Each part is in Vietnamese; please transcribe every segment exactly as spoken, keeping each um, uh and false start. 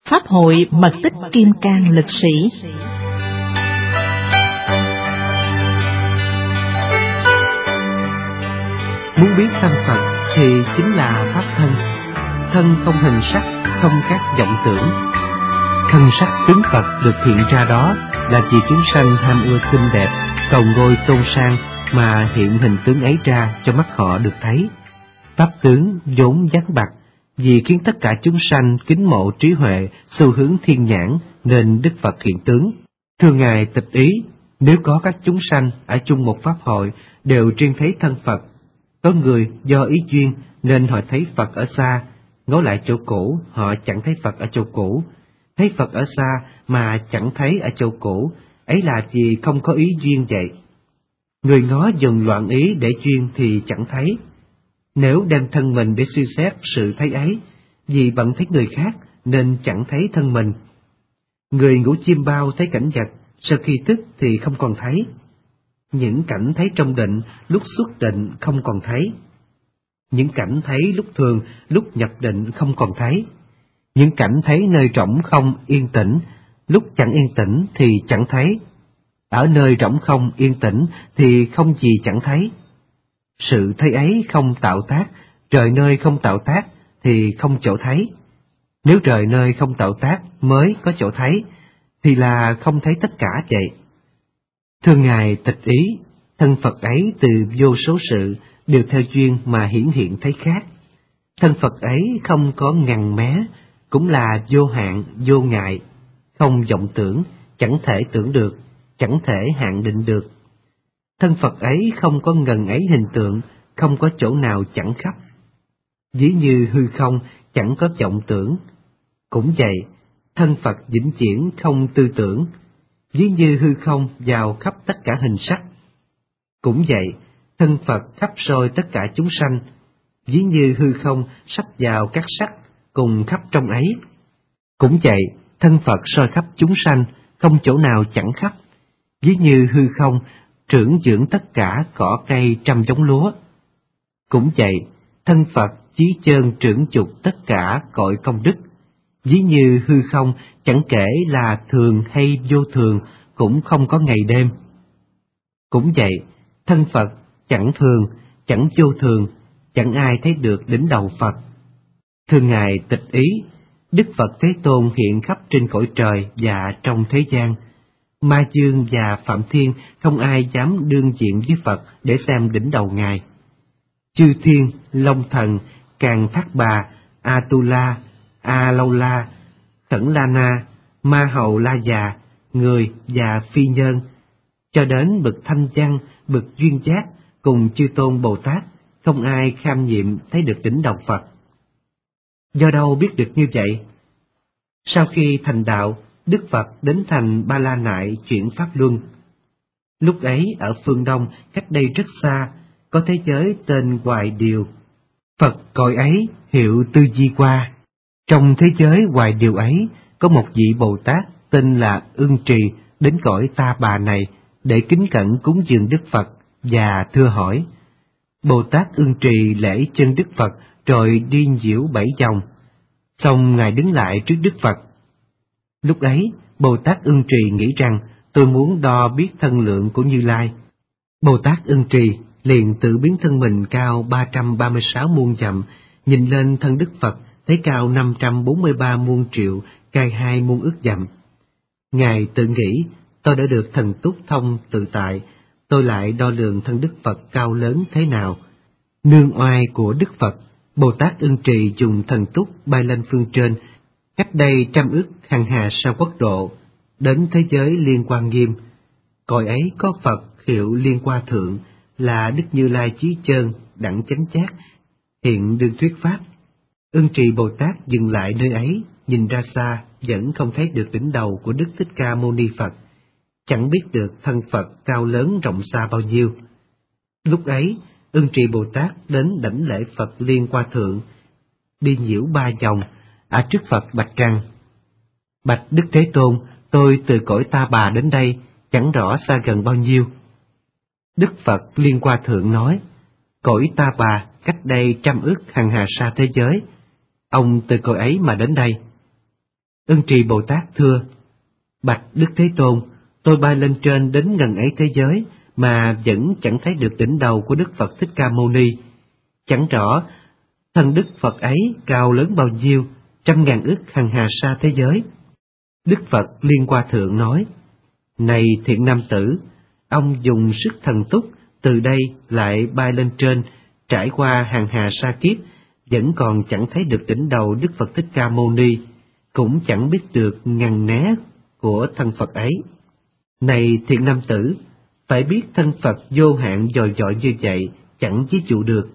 Pháp hội Mật tích Kim Cang Lực Sĩ. Muốn biết thân Phật thì chính là Pháp thân. Thân không hình sắc, không các vọng tưởng. Thân sắc tướng Phật được hiện ra đó là vì chúng sanh ham ưa xinh đẹp, cầu ngôi tôn sang mà hiện hình tướng ấy ra cho mắt họ được thấy. Pháp tướng vốn vắng bặt, vì khiến tất cả chúng sanh kính mộ trí huệ, xu hướng thiên nhãn, nên Đức Phật hiện tướng. Thưa Ngài Tịch Ý, nếu có các chúng sanh ở chung một pháp hội đều riêng thấy thân Phật, có người do ý duyên nên họ thấy Phật ở xa, ngó lại chỗ cũ họ chẳng thấy Phật ở chỗ cũ, thấy Phật ở xa mà chẳng thấy ở chỗ cũ, ấy là vì không có ý duyên vậy. Người ngó dùng loạn ý để duyên thì chẳng thấy. Nếu đem thân mình để suy xét sự thấy ấy, vì bận thấy người khác nên chẳng thấy thân mình. Người ngủ chiêm bao thấy cảnh vật, sau khi thức thì không còn thấy. Những cảnh thấy trong định, lúc xuất định không còn thấy. Những cảnh thấy lúc thường, lúc nhập định không còn thấy. Những cảnh thấy nơi rỗng không yên tĩnh, lúc chẳng yên tĩnh thì chẳng thấy. Ở nơi rỗng không yên tĩnh thì không gì chẳng thấy. Sự thấy ấy không tạo tác, rời nơi không tạo tác thì không chỗ thấy. Nếu rời nơi không tạo tác mới có chỗ thấy, thì là không thấy tất cả vậy. Thưa Ngài Tịch Ý, thân Phật ấy từ vô số sự đều theo duyên mà hiển hiện thấy khác. Thân Phật ấy không có ngằn mé, cũng là vô hạn, vô ngại, không vọng tưởng, chẳng thể tưởng được, chẳng thể hạn định được. Thân Phật ấy không có ngần ấy hình tượng, không có chỗ nào chẳng khắp. Ví như hư không chẳng có vọng tưởng. Cũng vậy, thân Phật vĩnh viễn không tư tưởng. Ví như hư không vào khắp tất cả hình sắc. Cũng vậy, thân Phật khắp soi tất cả chúng sanh. Ví như hư không sắp vào các sắc cùng khắp trong ấy. Cũng vậy, thân Phật soi khắp chúng sanh, không chỗ nào chẳng khắp. Ví như hư không trưởng dưỡng tất cả cỏ cây trăm giống lúa. Cũng vậy, thân Phật chí chơn trưởng chục tất cả cội công đức. Ví như hư không chẳng kể là thường hay vô thường, cũng không có ngày đêm. Cũng vậy, thân Phật chẳng thường, chẳng vô thường, chẳng ai thấy được đỉnh đầu Phật. Thưa Ngài Tịch Ý, Đức Phật Thế Tôn hiện khắp trên cõi trời và trong thế gian. Ma Dương và Phạm Thiên không ai dám đương diện với Phật để xem đỉnh đầu Ngài. Chư Thiên, Long Thần, Càn Thác Bà, Atula, A Lâu La, Khẩn La Na, Ma Hầu La Già, người và phi nhân, cho đến bậc thanh văn, bậc duyên giác cùng chư tôn Bồ Tát, không ai kham nhiệm thấy được đỉnh đầu Phật. Do đâu biết được như vậy? Sau khi thành đạo, Đức Phật đến thành Ba La Nại chuyển pháp luân. Lúc ấy ở phương Đông, cách đây rất xa, có thế giới tên Hoài Điều. Phật cõi ấy hiệu Tư Di Qua. Trong thế giới Hoài Điều ấy, có một vị Bồ Tát tên là Ưng Trì đến cõi Ta Bà này để kính cẩn cúng dường Đức Phật và thưa hỏi. Bồ Tát Ưng Trì lễ chân Đức Phật rồi đi diễu bảy vòng. Xong Ngài đứng lại trước Đức Phật. Lúc ấy, Bồ Tát Ưng Trì nghĩ rằng tôi muốn đo biết thân lượng của Như Lai. Bồ Tát Ưng Trì liền tự biến thân mình cao ba trăm ba mươi sáu muôn dặm, nhìn lên thân Đức Phật thấy cao năm trăm bốn mươi ba muôn triệu, cai hai muôn ức dặm. Ngài tự nghĩ, tôi đã được thần túc thông tự tại, tôi lại đo lường thân Đức Phật cao lớn thế nào. Nương oai của Đức Phật, Bồ Tát Ưng Trì dùng thần túc bay lên phương trên, cách đây trăm ức hằng hà sa quốc độ, đến thế giới Liên Quan Nghiêm. Cõi ấy có Phật hiệu Liên Qua Thượng, là Đức Như Lai Chí Chơn, đẳng chánh giác, hiện đương thuyết pháp. Ưng Trì Bồ Tát dừng lại nơi ấy, nhìn ra xa, vẫn không thấy được đỉnh đầu của Đức Thích Ca Mâu Ni Phật, chẳng biết được thân Phật cao lớn rộng xa bao nhiêu. Lúc ấy, Ưng Trì Bồ Tát đến đảnh lễ Phật Liên Qua Thượng, đi nhiễu ba vòng, ở trước Phật bạch rằng: Bạch Đức Thế Tôn, tôi từ cõi Ta Bà đến đây, chẳng rõ xa gần bao nhiêu. Đức Phật Liên Qua Thượng nói: Cõi Ta Bà cách đây trăm ức hằng hà sa thế giới, ông từ cõi ấy mà đến đây. Ân Trì Bồ Tát thưa: Bạch Đức Thế Tôn, tôi bay lên trên đến ngần ấy thế giới mà vẫn chẳng thấy được đỉnh đầu của Đức Phật Thích Ca Mâu Ni. Chẳng rõ thân Đức Phật ấy cao lớn bao nhiêu, trăm ngàn ức hằng hà sa thế giới. Đức Phật Liên Hoa Thượng nói: Này thiện nam tử, ông dùng sức thần túc, từ đây lại bay lên trên, trải qua hàng hà sa kiếp, vẫn còn chẳng thấy được đỉnh đầu Đức Phật Thích Ca Mâu Ni, cũng chẳng biết được ngăn né của thân Phật ấy. Này thiện nam tử, phải biết thân Phật vô hạn dồi dọi như vậy, chẳng ví dụ được.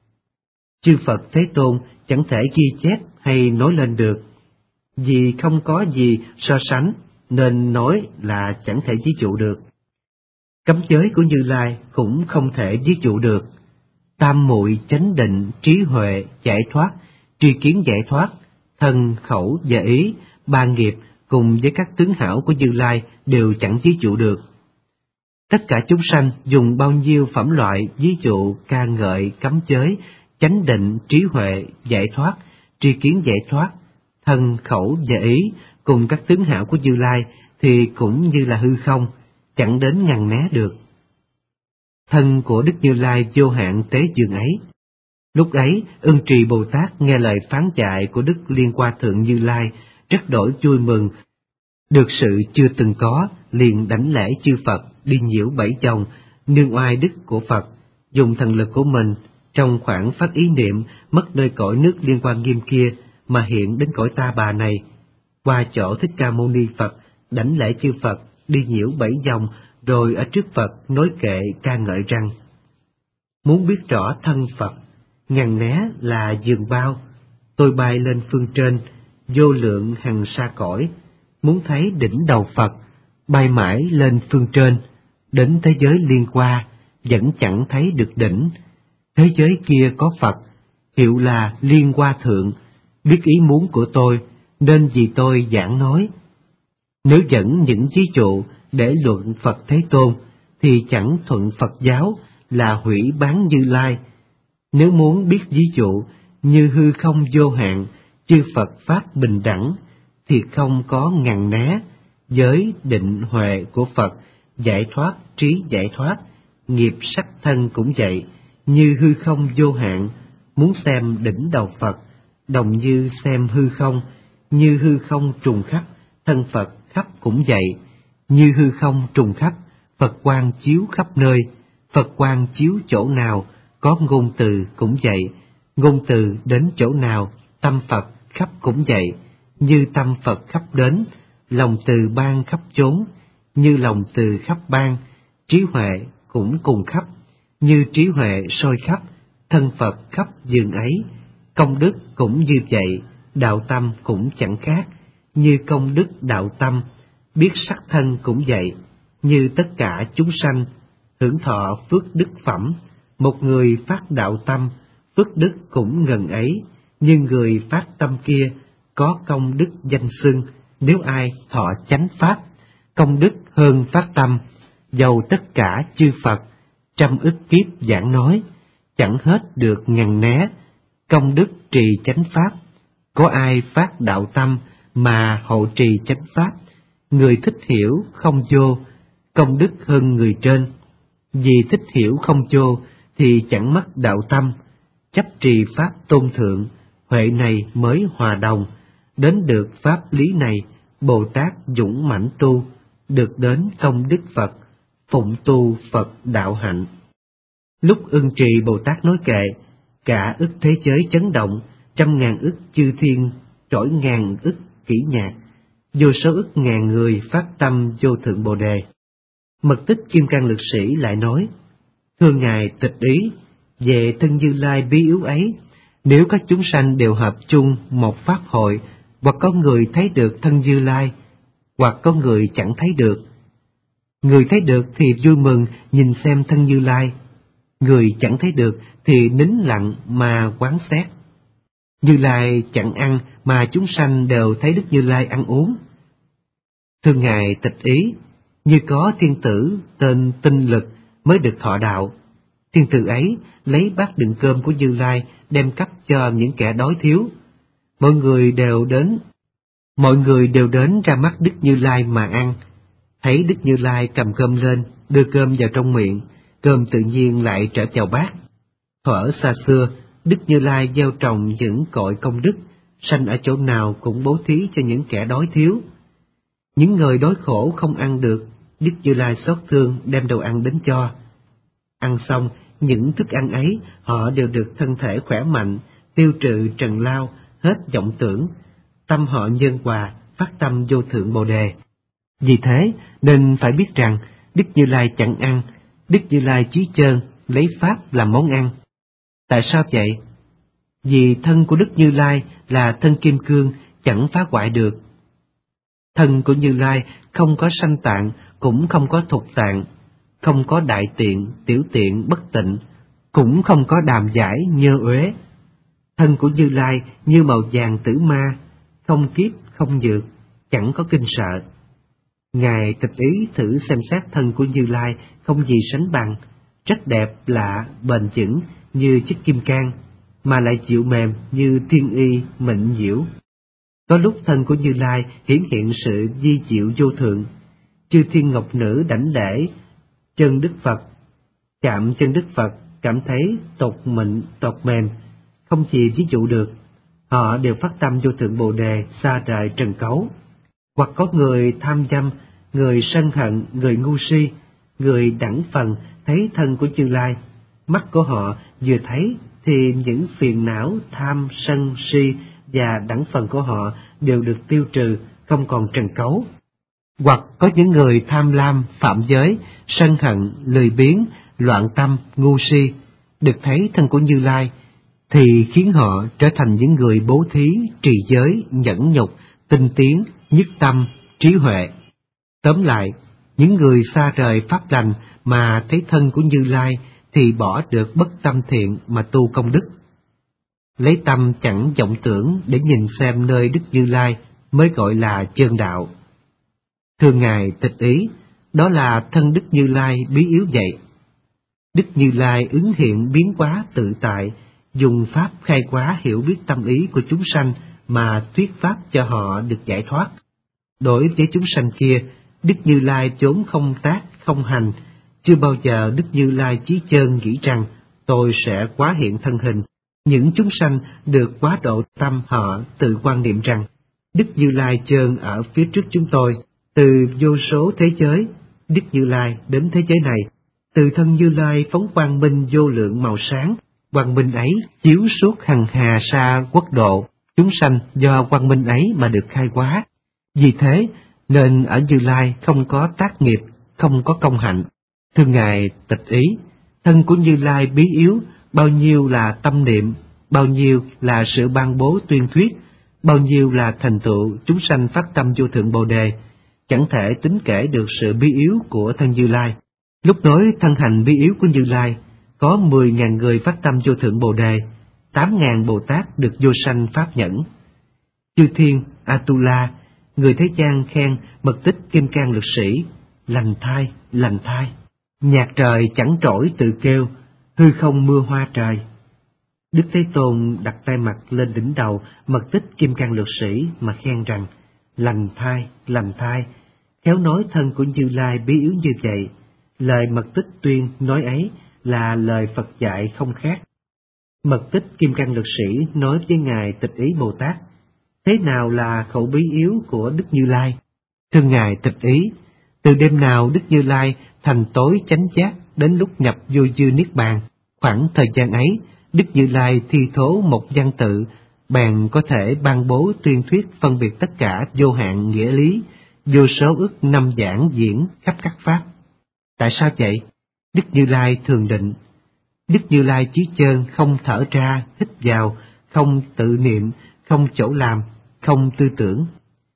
Chư Phật Thế Tôn chẳng thể ghi chép hay nói lên được, vì không có gì so sánh, nên nói là chẳng thể ví dụ được. Cấm giới của Như Lai cũng không thể ví dụ được. Tam muội chánh định, trí huệ, giải thoát, tri kiến giải thoát, thân, khẩu và ý, ba nghiệp cùng với các tướng hảo của Như Lai đều chẳng ví dụ được. Tất cả chúng sanh dùng bao nhiêu phẩm loại ví dụ ca ngợi cấm giới, chánh định, trí huệ, giải thoát, tri kiến giải thoát, thân, khẩu và ý cùng các tướng hảo của Như Lai thì cũng như là hư không, chẳng đến ngăn né được. Thân của Đức Như Lai vô hạn tế dường ấy. Lúc ấy, Ân Trì Bồ Tát nghe lời phán dạy của Đức Liên Hoa Thượng Như Lai, rất đổi vui mừng. Được sự chưa từng có, liền đảnh lễ chư Phật, đi nhiễu bảy vòng, nương oai đức của Phật, dùng thần lực của mình, trong khoảng phát ý niệm, mất nơi cõi nước Liên Hoa Nghiêm kia, mà hiện đến cõi Ta Bà này. Qua chỗ Thích Ca Mâu Ni Phật, đảnh lễ chư Phật, đi nhiễu bảy vòng, rồi ở trước Phật nói kệ ca ngợi rằng: Muốn biết rõ thân Phật, ngăn né là giường bao, tôi bay lên phương trên, vô lượng hằng sa cõi. Muốn thấy đỉnh đầu Phật, bay mãi lên phương trên, đến thế giới Liên Hoa, vẫn chẳng thấy được đỉnh. Thế giới kia có Phật, hiệu là Liên Hoa Thượng, biết ý muốn của tôi, nên vì tôi giảng nói. Nếu dẫn những ví dụ để luận Phật Thế Tôn, thì chẳng thuận Phật giáo, là hủy bán Như Lai. Nếu muốn biết ví dụ như hư không vô hạn, chư Phật Pháp bình đẳng, thì không có ngăn né, giới định huệ của Phật, giải thoát trí giải thoát, nghiệp sắc thân cũng vậy, như hư không vô hạn. Muốn xem đỉnh đầu Phật, đồng như xem hư không, như hư không trùng khắp, thân Phật khắp cũng vậy, như hư không trùng khắp, Phật quang chiếu khắp nơi. Phật quang chiếu chỗ nào, có ngôn từ cũng vậy, ngôn từ đến chỗ nào, tâm Phật khắp cũng vậy, như tâm Phật khắp đến, lòng từ ban khắp chốn, như lòng từ khắp ban, trí huệ cũng cùng khắp, như trí huệ soi khắp, thân Phật khắp giường ấy. Công đức cũng như vậy, đạo tâm cũng chẳng khác, như công đức đạo tâm, biết sắc thân cũng vậy, như tất cả chúng sanh, hưởng thọ phước đức phẩm. Một người phát đạo tâm, phước đức cũng ngần ấy, như người phát tâm kia, có công đức danh xưng. Nếu ai thọ chánh pháp, công đức hơn phát tâm, dầu tất cả chư Phật, trăm ức kiếp giảng nói, chẳng hết được ngăn né, công đức trì chánh pháp. Có ai phát đạo tâm mà hộ trì chánh pháp, người thích hiểu không vô, công đức hơn người trên. Vì thích hiểu không vô thì chẳng mất đạo tâm, chấp trì pháp tôn thượng, huệ này mới hòa đồng. Đến được pháp lý này, Bồ Tát dũng mãnh tu, được đến công đức Phật, phụng tu Phật đạo hạnh. Lúc Ân Trì Bồ Tát nói kệ, cả ức thế giới chấn động, trăm ngàn ức chư thiên trỗi ngàn ức kỹ nhạc, vô số ức ngàn người phát tâm vô thượng Bồ Đề. Mật tích Kim Cang Lực Sĩ lại nói: Thưa Ngài Tịch Ý, về thân Như Lai bí yếu ấy, nếu các chúng sanh đều hợp chung một pháp hội, hoặc có người thấy được thân Như Lai, hoặc có người chẳng thấy được. Người thấy được thì vui mừng nhìn xem thân Như Lai, người chẳng thấy được thì nín lặng mà quán xét. Như Lai chẳng ăn mà chúng sanh đều thấy Đức Như Lai ăn uống. Thưa Ngài Tịch Ý, như có thiên tử tên Tinh Lực mới được thọ đạo. Thiên tử ấy lấy bát đựng cơm của Như Lai đem cấp cho những kẻ đói thiếu. Mọi người đều đến Mọi người đều đến ra mắt Đức Như Lai mà ăn. Thấy Đức Như Lai cầm cơm lên, đưa cơm vào trong miệng, cơm tự nhiên lại trở vào bát. Thuở xa xưa, Đức Như Lai gieo trồng những cội công đức, sanh ở chỗ nào cũng bố thí cho những kẻ đói thiếu. Những người đói khổ không ăn được, Đức Như Lai xót thương đem đồ ăn đến cho. Ăn xong, những thức ăn ấy họ đều được thân thể khỏe mạnh, tiêu trừ trần lao, hết vọng tưởng, tâm họ nhân hòa, phát tâm vô thượng Bồ Đề. Vì thế nên phải biết rằng Đức Như Lai chẳng ăn, Đức Như Lai chí chơn, lấy pháp làm món ăn. Tại sao vậy? Vì thân của Đức Như Lai là thân kim cương, chẳng phá hoại được. Thân của Như Lai không có sanh tạng, cũng không có thục tạng, không có đại tiện, tiểu tiện bất tịnh, cũng không có đàm giải nhơ uế. Thân của Như Lai như màu vàng tử ma, không kiếp không nhược, chẳng có kinh sợ. Ngài tịch ý thử xem xét thân của Như Lai không gì sánh bằng, rất đẹp lạ, bền vững như chiếc kim cang, mà lại dịu mềm như thiên y mịn nhiễu. Có lúc thân của Như Lai hiển hiện sự vi diệu vô thượng, chư thiên ngọc nữ đảnh lễ chân Đức Phật, chạm chân Đức Phật cảm thấy tột mịn tột mềm, không gì ví dụ được. Họ đều phát tâm vô thượng Bồ Đề xa rời trần cấu. Hoặc có người tham dâm, người sân hận, người ngu si, người đẳng phần thấy thân của Như Lai, mắt của họ vừa thấy thì những phiền não tham sân si và đẳng phần của họ đều được tiêu trừ, không còn trần cấu. Hoặc có những người tham lam, phạm giới, sân hận, lười biếng, loạn tâm, ngu si, được thấy thân của Như Lai, thì khiến họ trở thành những người bố thí, trì giới, nhẫn nhục, tinh tiến, nhất tâm, trí huệ. Tóm lại, những người xa rời pháp lành mà thấy thân của Như Lai thì bỏ được bất tâm thiện mà tu công đức. Lấy tâm chẳng vọng tưởng để nhìn xem nơi Đức Như Lai mới gọi là chân đạo. Thưa Ngài tịch ý, đó là thân Đức Như Lai bí yếu vậy. Đức Như Lai ứng hiện biến hóa tự tại, dùng pháp khai hóa hiểu biết tâm ý của chúng sanh mà thuyết pháp cho họ được giải thoát. Đối với chúng sanh kia, Đức Như Lai vốn không tác, không hành, chưa bao giờ Đức Như Lai chí chơn nghĩ rằng tôi sẽ quá hiện thân hình. Những chúng sanh được quá độ tâm họ tự quan niệm rằng Đức Như Lai chơn ở phía trước chúng tôi, từ vô số thế giới, Đức Như Lai đến thế giới này, từ thân Như Lai phóng quang minh vô lượng màu sáng, quang minh ấy chiếu suốt hằng hà sa quốc độ, chúng sanh do quang minh ấy mà được khai hóa. Vì thế nên ở Như Lai không có tác nghiệp, không có công hạnh. Thưa Ngài tịch ý, thân của Như Lai bí yếu, bao nhiêu là tâm niệm, bao nhiêu là sự ban bố tuyên thuyết, bao nhiêu là thành tựu chúng sanh phát tâm vô thượng Bồ Đề, chẳng thể tính kể được sự bí yếu của thân Như Lai. Lúc nói thân hành bí yếu của Như Lai, có mười ngàn người phát tâm vô thượng Bồ Đề, tám ngàn Bồ Tát được vô sanh pháp nhẫn. Chư thiên, Atula, người thế gian khen mật tích kim cang lực sĩ, lành thai, lành thai. Nhạc trời chẳng trỗi tự kêu, hư không mưa hoa trời. Đức Thế Tôn đặt tay mặt lên đỉnh đầu mật tích kim cang lực sĩ mà khen rằng, lành thai, lành thai, khéo nói thân của Như Lai bí yếu như vậy. Lời mật tích tuyên nói ấy là lời Phật dạy không khác. Mật tích kim cang lực sĩ nói với Ngài Tịch Ý Bồ Tát, thế nào là khẩu bí yếu của Đức Như Lai? Thưa Ngài Tịch Ý, từ đêm nào Đức Như Lai thành tối chánh giác đến lúc nhập vô dư niết bàn, khoảng thời gian ấy, Đức Như Lai thi thố một văn tự, bèn có thể ban bố tuyên thuyết phân biệt tất cả vô hạn nghĩa lý, vô số ức năm giảng diễn khắp các pháp. Tại sao vậy? Đức Như Lai thường định. Đức Như Lai chí chơn không thở ra, hít vào, không tự niệm, không chỗ làm, không tư tưởng.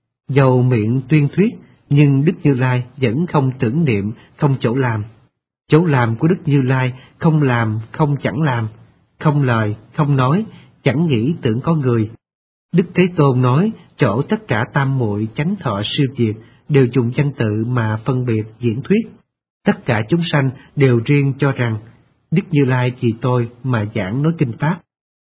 Dầu miệng tuyên thuyết, nhưng Đức Như Lai vẫn không tưởng niệm, không chỗ làm. Chỗ làm của Đức Như Lai không làm, không chẳng làm, không lời, không nói, chẳng nghĩ tưởng có người. Đức Thế Tôn nói chỗ tất cả tam muội chánh thọ siêu diệt đều dùng danh tự mà phân biệt diễn thuyết. Tất cả chúng sanh đều riêng cho rằng Đức Như Lai vì tôi mà giảng nói kinh pháp.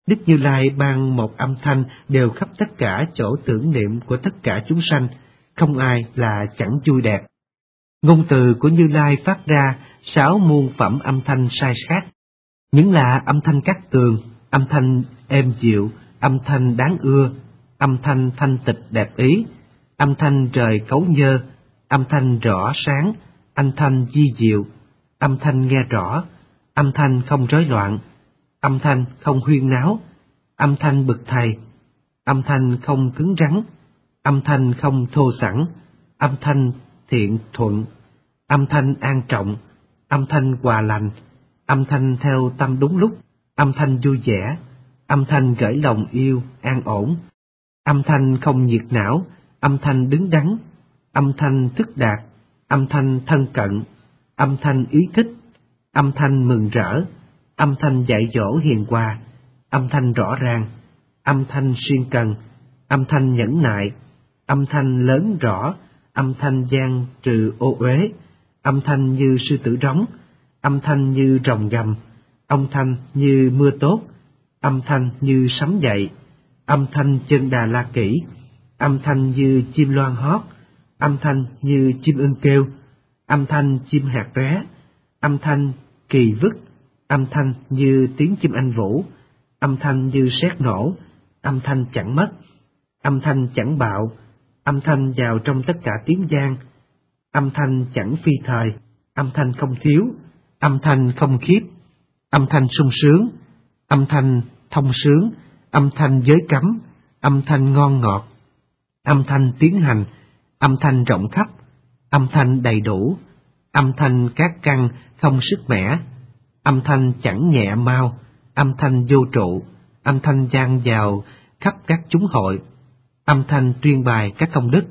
Đức Như Lai ban một âm thanh đều khắp tất cả chỗ tưởng niệm của tất cả chúng sanh, không ai là chẳng vui đẹp. Ngôn từ của Như Lai phát ra sáu muôn phẩm âm thanh sai khác, những là âm thanh cát tường, âm thanh êm dịu, âm thanh đáng ưa, âm thanh thanh tịch đẹp ý, âm thanh trời cấu nhơ, âm thanh rõ sáng, âm thanh di diệu, âm thanh nghe rõ, âm thanh không rối loạn, âm thanh không huyên náo, âm thanh bực thầy, âm thanh không cứng rắn, âm thanh không thô sẵn, âm thanh thiện thuận, âm thanh an trọng, âm thanh hòa lành, âm thanh theo tâm đúng lúc, âm thanh vui vẻ, âm thanh gởi lòng yêu, an ổn, âm thanh không nhiệt não, âm thanh đứng đắn, âm thanh thức đạt, âm thanh thân cận, âm thanh ý thích, âm thanh mừng rỡ, âm thanh dạy dỗ hiền hòa, âm thanh rõ ràng, âm thanh siêng cần, âm thanh nhẫn nại, âm thanh lớn rõ, âm thanh gian trừ ô uế, âm thanh như sư tử rống, âm thanh như rồng gầm, âm thanh như mưa tốt, âm thanh như sấm dậy, âm thanh chân đà la kỹ, âm thanh như chim loan hót, âm thanh như chim ưng kêu, âm thanh chim hạt ré, âm thanh kỳ vức, âm thanh như tiếng chim anh vũ, âm thanh như sét nổ, âm thanh chẳng mất, âm thanh chẳng bạo, âm thanh vào trong tất cả tiếng vang, âm thanh chẳng phi thời, âm thanh không thiếu, âm thanh không khiếp, âm thanh sung sướng, âm thanh thông sướng, âm thanh giới cấm, âm thanh ngon ngọt, âm thanh tiến hành, âm thanh rộng khắp, âm thanh đầy đủ, âm thanh các căn không sức mẻ, âm thanh chẳng nhẹ mau, âm thanh vô trụ, âm thanh vang vào khắp các chúng hội, âm thanh tuyên bài các công đức.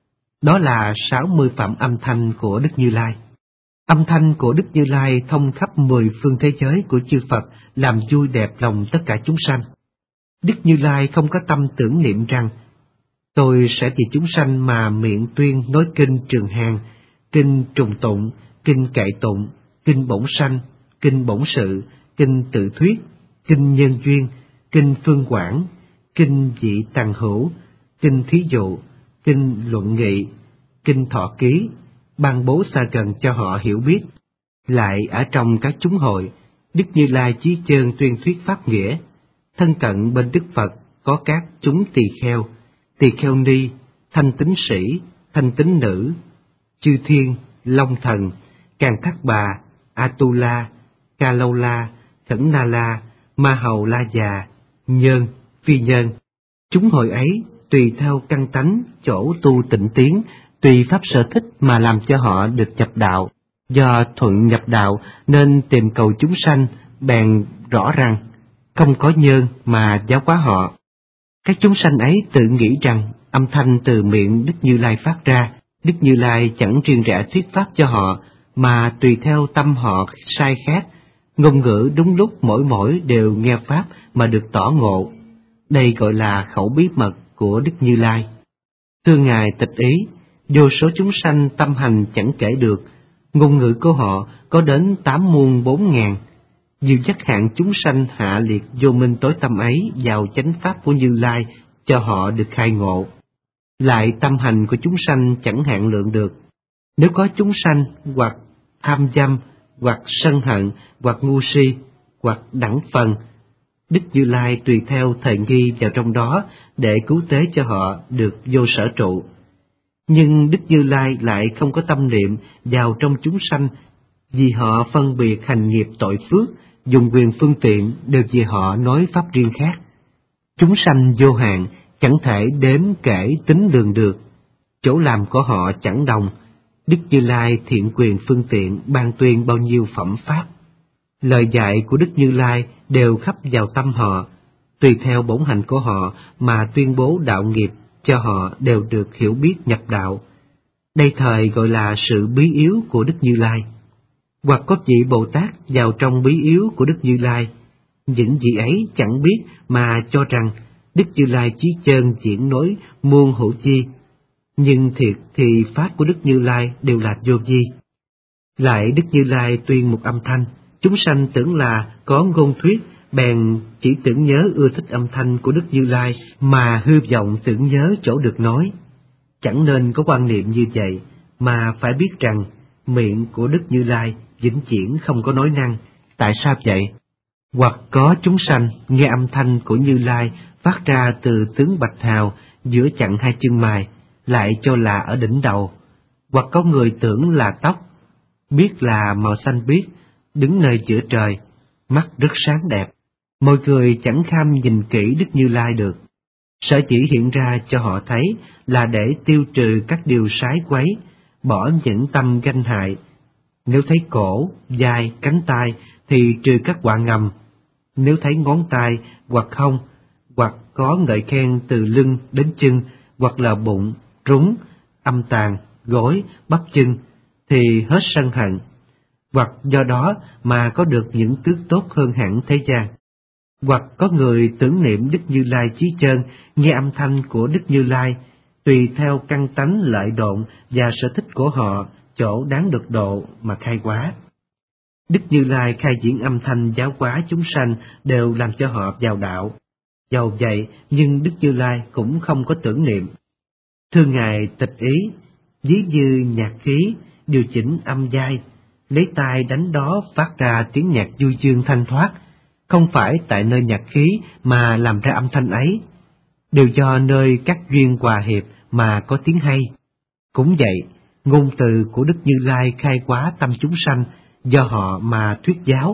Đó là sáu mươi phẩm âm thanh của Đức Như Lai. Âm thanh của Đức Như Lai thông khắp mười phương thế giới của chư Phật, làm vui đẹp lòng tất cả chúng sanh. Đức Như Lai không có tâm tưởng niệm rằng tôi sẽ vì chúng sanh mà miệng tuyên nói kinh Trường Hàng, kinh Trùng Tụng, kinh Kệ Tụng, kinh Bổn Sanh, kinh Bổn Sự, kinh Tự Thuyết, kinh Nhân Duyên, kinh Phương Quảng, kinh Dị Tằng Hữu, kinh Thí Dụ, kinh Luận Nghị, kinh Thọ Ký, ban bố xa gần cho họ hiểu biết. Lại ở trong các chúng hội, Đức Như Lai chí chơn tuyên thuyết pháp nghĩa. Thân cận bên Đức Phật có các chúng tỳ kheo, tỳ kheo ni, thanh tín sĩ, thanh tín nữ, chư thiên, long thần, càn thác bà, Atula, Ca Lâu La, Khẩn Na La, Ma Hầu La Già, nhân, phi nhân. Chúng hội ấy tùy theo căn tánh, chỗ tu tịnh tiến, tùy pháp sở thích mà làm cho họ được nhập đạo. Do thuận nhập đạo nên tìm cầu chúng sanh, bèn rõ rằng không có nhân mà giáo hóa họ. Các chúng sanh ấy tự nghĩ rằng âm thanh từ miệng Đức Như Lai phát ra, Đức Như Lai chẳng riêng rẽ thuyết pháp cho họ, mà tùy theo tâm họ sai khác, ngôn ngữ đúng lúc mỗi mỗi đều nghe pháp mà được tỏ ngộ. Đây gọi là khẩu bí mật của Đức Như Lai. Thưa Ngài Tịch Ý, vô số chúng sanh tâm hành chẳng kể được, ngôn ngữ của họ có đến tám muôn bốn ngàn. Dìu dắt hạng chúng sanh hạ liệt vô minh tối tâm ấy vào chánh pháp của Như Lai, cho họ được khai ngộ. Lại tâm hành của chúng sanh chẳng hạn lượng được. Nếu có chúng sanh hoặc tham dâm, hoặc sân hận, hoặc ngu si, hoặc đẳng phần, Đức Như Lai tùy theo thời nghi vào trong đó để cứu tế cho họ được vô sở trụ. Nhưng Đức Như Lai lại không có tâm niệm vào trong chúng sanh, vì họ phân biệt hành nghiệp tội phước, dùng quyền phương tiện đều vì họ nói pháp riêng khác. Chúng sanh vô hạn, chẳng thể đếm kể tính lường được, chỗ làm của họ chẳng đồng. Đức Như Lai thiện quyền phương tiện ban tuyên bao nhiêu phẩm pháp. Lời dạy của Đức Như Lai đều khắp vào tâm họ, tùy theo bổn hạnh của họ mà tuyên bố đạo nghiệp cho họ đều được hiểu biết nhập đạo. Đây thời gọi là sự bí yếu của Đức Như Lai. Hoặc có vị Bồ Tát vào trong bí yếu của Đức Như Lai, những vị ấy chẳng biết mà cho rằng Đức Như Lai chí chơn diễn nói muôn hữu chi, nhưng thiệt thì pháp của Đức Như Lai đều là vô vi. Lại Đức Như Lai tuyên một âm thanh, chúng sanh tưởng là có ngôn thuyết bèn chỉ tưởng nhớ ưa thích âm thanh của Đức Như Lai mà hư vọng tưởng nhớ chỗ được nói. Chẳng nên có quan niệm như vậy, mà phải biết rằng miệng của Đức Như Lai vĩnh viễn không có nói năng. Tại sao vậy? Hoặc có chúng sanh nghe âm thanh của Như Lai phát ra từ tướng bạch hào giữa chặng hai chân mày, lại cho là ở đỉnh đầu. Hoặc có người tưởng là tóc, biết là màu xanh biếc, đứng nơi giữa trời, mắt rất sáng đẹp. Mọi người chẳng kham nhìn kỹ Đức Như Lai được. Sở chỉ hiện ra cho họ thấy là để tiêu trừ các điều sái quấy, bỏ những tâm ganh hại. Nếu thấy cổ, vai, cánh tay thì trừ các họa ngầm. Nếu thấy ngón tay hoặc hông, hoặc có ngợi khen từ lưng đến chân, hoặc là bụng, rúng, âm tàn, gối, bắp chân, thì hết sân hận, hoặc do đó mà có được những tước tốt hơn hẳn thế gian. Hoặc có người tưởng niệm Đức Như Lai chí chân, nghe âm thanh của Đức Như Lai, tùy theo căn tánh lợi độn và sở thích của họ, chỗ đáng được độ mà khai hóa. Đức Như Lai khai diễn âm thanh giáo hóa chúng sanh đều làm cho họ vào đạo. Dầu vậy, nhưng Đức Như Lai cũng không có tưởng niệm. Thưa Ngài tịch ý, ví như nhạc khí, điều chỉnh âm giai, lấy tai đánh đó phát ra tiếng nhạc du dương thanh thoát, không phải tại nơi nhạc khí mà làm ra âm thanh ấy, đều do nơi các duyên hòa hiệp mà có tiếng hay. Cũng vậy, ngôn từ của Đức Như Lai khai hóa tâm chúng sanh, do họ mà thuyết giáo.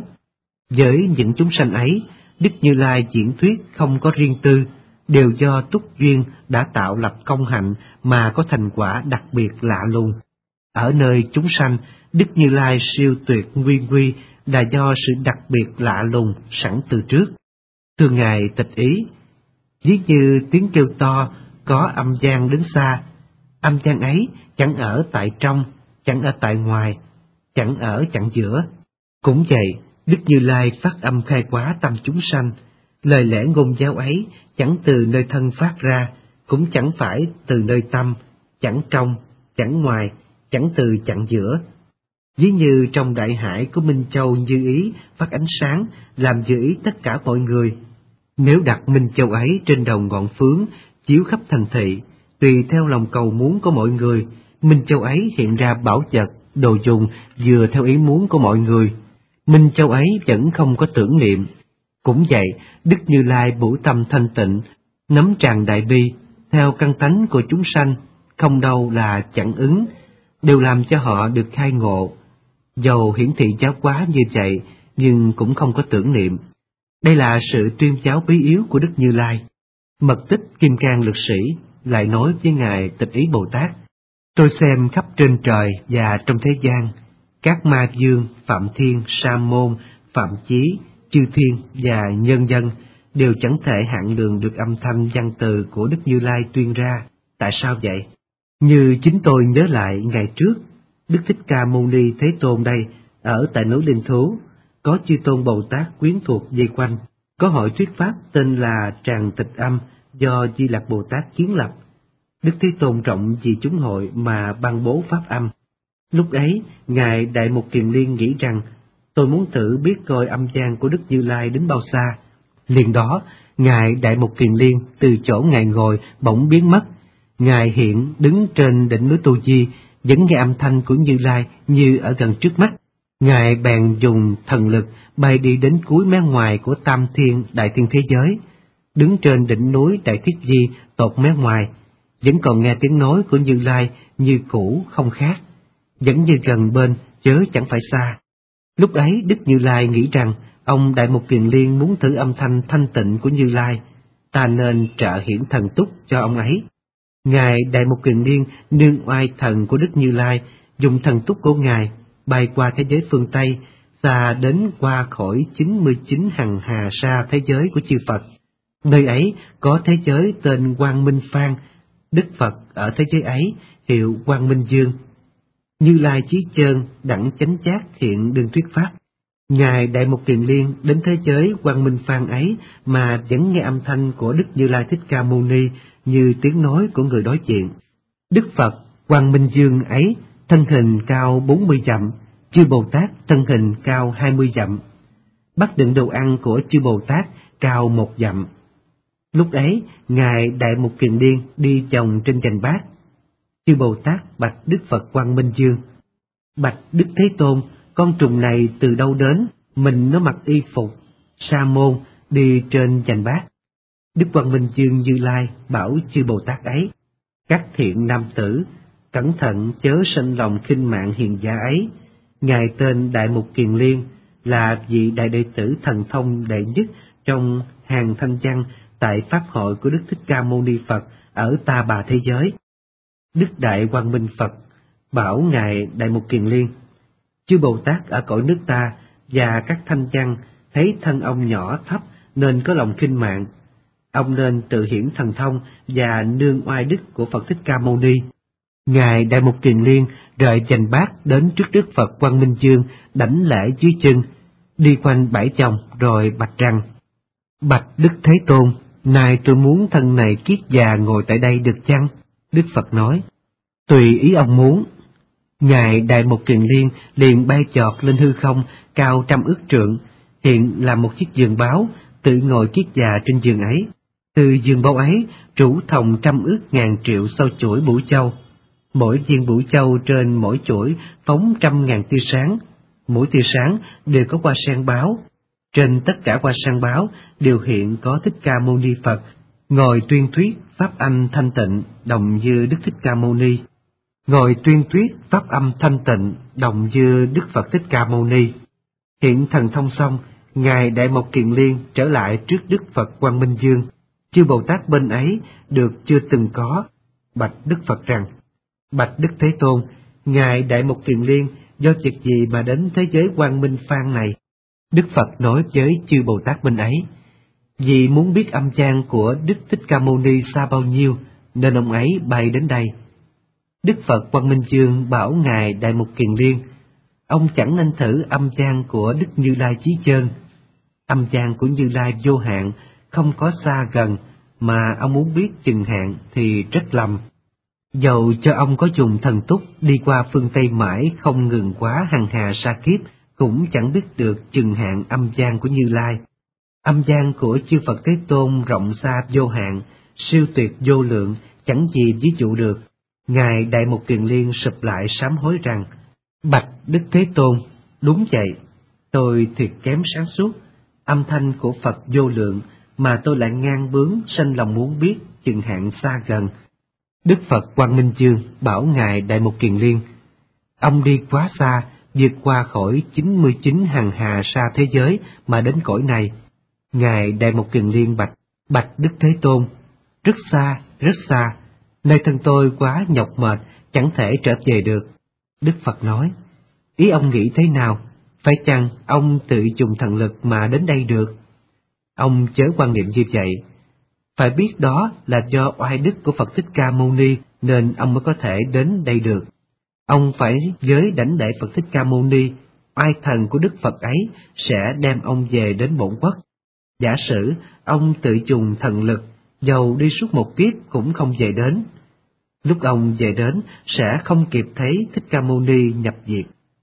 Với những chúng sanh ấy, Đức Như Lai diễn thuyết không có riêng tư, đều do túc duyên đã tạo lập công hạnh mà có thành quả đặc biệt lạ lùng. Ở nơi chúng sanh, Đức Như Lai siêu tuyệt nguy nguy là do sự đặc biệt lạ lùng sẵn từ trước. Thưa Ngài tịch ý, ví như tiếng kêu to có âm vang đến xa, âm vang ấy chẳng ở tại trong, chẳng ở tại ngoài, chẳng ở chặng giữa. Cũng vậy, Đức Như Lai phát âm khai hóa tâm chúng sanh, lời lẽ ngôn giáo ấy chẳng từ nơi thân phát ra, cũng chẳng phải từ nơi tâm, chẳng trong, chẳng ngoài, chẳng từ chặng giữa. Ví như trong đại hải có Minh Châu như ý phát ánh sáng, làm như ý tất cả mọi người. Nếu đặt Minh Châu ấy trên đầu ngọn phướng, chiếu khắp thành thị, tùy theo lòng cầu muốn của mọi người, Minh Châu ấy hiện ra bảo vật, đồ dùng vừa theo ý muốn của mọi người. Minh Châu ấy vẫn không có tưởng niệm. Cũng vậy, Đức Như Lai bửu tâm thanh tịnh, nắm tràn đại bi, theo căn tánh của chúng sanh, không đâu là chẳng ứng, đều làm cho họ được khai ngộ. Dầu hiển thị giáo hóa như vậy, nhưng cũng không có tưởng niệm. Đây là sự tuyên giáo bí yếu của Đức Như Lai. Mật tích Kim Cang Lực Sĩ lại nói với Ngài Tịch Ý Bồ Tát: tôi xem khắp trên trời và trong thế gian, các ma dương, Phạm Thiên, Sa Môn, Phạm Chí, chư thiên và nhân dân đều chẳng thể hạn lượng được âm thanh văn từ của Đức Như Lai tuyên ra. Tại sao vậy? Như chính tôi nhớ lại ngày trước, Đức Thích Ca Mâu Ni Thế Tôn đây, ở tại núi Linh Thú, có chư tôn Bồ Tát quyến thuộc vây quanh, có hội thuyết pháp tên là Tràng Tịch Âm do Di Lặc Bồ Tát kiến lập. Đức Thế Tôn trọng vì chúng hội mà ban bố pháp âm. Lúc ấy, Ngài Đại Mục Kiền Liên nghĩ rằng, tôi muốn thử biết coi âm vang của Đức Như Lai đến bao xa. Liền đó, Ngài Đại Mục Kiền Liên từ chỗ Ngài ngồi bỗng biến mất. Ngài hiện đứng trên đỉnh núi Tu Di, vẫn nghe âm thanh của Như Lai như ở gần trước mắt. Ngài bèn dùng thần lực bay đi đến cuối mé ngoài của Tam Thiên Đại Thiên thế giới, đứng trên đỉnh núi Đại Thiết Di tột mé ngoài, vẫn còn nghe tiếng nói của Như Lai như cũ không khác, vẫn như gần bên chớ chẳng phải xa. Lúc ấy Đức Như Lai nghĩ rằng ông Đại Mục Kiền Liên muốn thử âm thanh thanh tịnh của Như Lai, ta nên trợ hiển thần túc cho ông ấy. Ngài Đại Mục Kiền Liên nương oai thần của Đức Như Lai, dùng thần túc của Ngài bay qua thế giới phương Tây, xa đến qua khỏi chín mươi chín hằng hà sa thế giới của chư Phật. Nơi ấy có thế giới tên Quang Minh Phan, Đức Phật ở thế giới ấy hiệu Quang Minh Dương. Như Lai chí chơn đẳng chánh giác hiện đương thuyết pháp. Ngài Đại Mục Kiền Liên đến thế giới Quang Minh Phan ấy mà vẫn nghe âm thanh của Đức Như Lai Thích Ca Mâu Ni như tiếng nói của người đối diện. Đức Phật Quang Minh Dương ấy thân hình cao bốn mươi dặm, chư Bồ Tát thân hình cao hai mươi dặm. Bát đựng đồ ăn của chư Bồ Tát cao một dặm. Lúc ấy, Ngài Đại Mục Kiền Liên đi chồng trên chành bát. Chư Bồ Tát bạch Đức Phật Quang Minh Dương: Bạch Đức Thế Tôn, con trùng này từ đâu đến, mình nó mặc y phục sa môn đi trên chành bát. Đức Quang Minh Dương Như Lai bảo chư Bồ Tát ấy: Các thiện nam tử, cẩn thận chớ sanh lòng khinh mạng hiền giả ấy. Ngài tên Đại Mục Kiền Liên, là vị đại đệ tử thần thông đệ nhất trong hàng thanh văn tại pháp hội của Đức Thích Ca Mâu Ni Phật ở Ta Bà thế giới. Đức Đại Quang Minh Phật bảo Ngài Đại Mục Kiền Liên: Chư Bồ Tát ở cõi nước ta và các thanh văn thấy thân ông nhỏ thấp nên có lòng khinh mạng. Ông nên tự hiển thần thông và nương oai đức của Phật Thích Ca Mâu Ni. Ngài Đại Mục Kiền Liên rời chành bát đến trước Đức Phật Quang Minh Dương, đảnh lễ dưới chân, đi quanh bãi chồng rồi bạch rằng: Bạch Đức Thế Tôn, nay tôi muốn thân này kiết già ngồi tại đây được chăng? Đức Phật nói: Tùy ý ông muốn. Ngài Đại Mục Kiền Liên liền bay chọt lên hư không cao trăm ức trượng, hiện là một chiếc giường báo, tự ngồi kiết già trên giường ấy. Từ giường báo ấy trũ thòng trăm ức ngàn triệu sao chổi bửu châu. Mỗi viên bửu châu trên mỗi chổi phóng trăm ngàn tia sáng, mỗi tia sáng đều có hoa sen báo. Trên tất cả hoa sen báo đều hiện có Thích Ca Mâu Ni Phật ngồi tuyên thuyết pháp âm thanh tịnh, đồng như Đức Thích Ca Mâu Ni. Ngồi tuyên thuyết pháp âm thanh tịnh, đồng như Đức Phật Thích Ca Mâu Ni. Hiện thần thông xong, Ngài Đại Mục Kiền Liên trở lại trước Đức Phật Quang Minh Dương. Chư Bồ Tát bên ấy được chưa từng có, bạch Đức Phật rằng: Bạch Đức Thế Tôn, Ngài Đại Mục Kiền Liên do việc gì mà đến thế giới Quang Minh Phan này? Đức Phật nói với chư Bồ Tát bên ấy: Vì muốn biết âm trang của Đức Thích Ca Mâu Ni xa bao nhiêu, nên ông ấy bay đến đây. Đức Phật Quang Minh Dương bảo Ngài Đại Mục Kiền Liên: Ông chẳng nên thử âm trang của Đức Như Lai Chí Chân. Âm trang của Như Lai vô hạn, không có xa gần, mà ông muốn biết chừng hạn thì rất lầm. Dầu cho ông có dùng thần túc đi qua phương Tây mãi không ngừng quá hằng hà sa kiếp, cũng chẳng biết được chừng hạn âm gian của Như Lai. Âm gian của chư Phật Thế Tôn rộng xa vô hạn, siêu tuyệt vô lượng, chẳng gì ví dụ được. Ngài Đại Mục Kiền Liên sụp lại sám hối rằng: Bạch Đức Thế Tôn, đúng vậy, tôi thiệt kém sáng suốt. Âm thanh của Phật vô lượng mà tôi lại ngang bướng sanh lòng muốn biết chừng hạn xa gần. Đức Phật Quang Minh Dương bảo Ngài Đại Mục Kiền Liên: Ông đi quá xa, vượt qua khỏi chín mươi chín hằng hà sa thế giới mà đến cõi này. Ngài Đại Mục Kiền Liên bạch: Bạch Đức Thế Tôn, rất xa, rất xa, nơi thân tôi quá nhọc mệt, chẳng thể trở về được. Đức Phật nói: Ý ông nghĩ thế nào? Phải chăng ông tự dùng thần lực mà đến đây được? Ông chớ quan niệm như vậy. Phải biết đó là do oai đức của Phật Thích Ca Mâu Ni nên ông mới có thể đến đây được. Ông phải với đảnh lễ Phật Thích Ca Mâu Ni, oai thần của Đức Phật ấy sẽ đem ông về đến bổn quốc. Giả sử ông tự dùng thần lực, dầu đi suốt một kiếp cũng không về đến. Lúc ông về đến sẽ không kịp thấy Thích Ca Mâu Ni nhập diệt.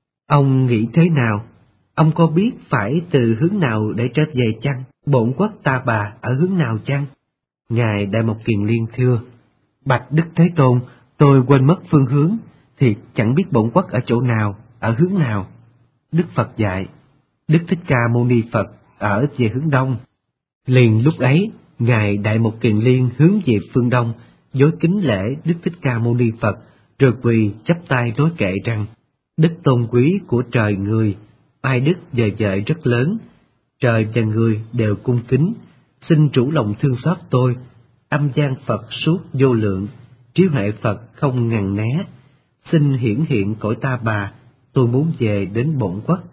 Ông nghĩ thế nào? Ông có biết phải từ hướng nào để trở về chăng? Bổn quốc Ta Bà ở hướng nào chăng? Ngài Đại Mục Kiền Liên thưa: Bạch Đức Thế Tôn, tôi quên mất phương hướng, thì chẳng biết bổn quốc ở chỗ nào, ở hướng nào. Đức Phật dạy: Đức Thích Ca Mâu Ni Phật ở về hướng đông. Liền lúc ấy, Ngài Đại Mục Kiền Liên hướng về phương đông, vối kính lễ Đức Thích Ca Mâu Ni Phật, rồi quỳ chắp tay nói kệ rằng: Đức tôn quý của trời người, ai đức dời dợi rất lớn, trời và người đều cung kính, xin chủ lòng thương xót tôi. Âm gian Phật suốt vô lượng, trí huệ Phật không ngần né, xin hiển hiện cõi Ta Bà, tôi muốn về đến bổn quốc.